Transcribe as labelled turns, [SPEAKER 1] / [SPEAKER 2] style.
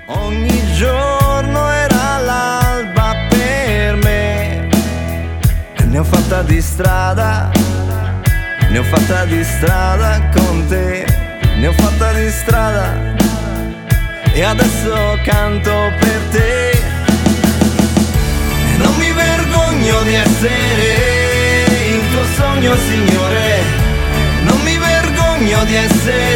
[SPEAKER 1] Ogni giorno era l'alba per me. E ne ho fatta di strada, ne ho fatta di strada con te, ne ho fatta di strada e adesso canto per te. E non mi vergogno di essere il tuo sogno, signore, non mi vergogno di essere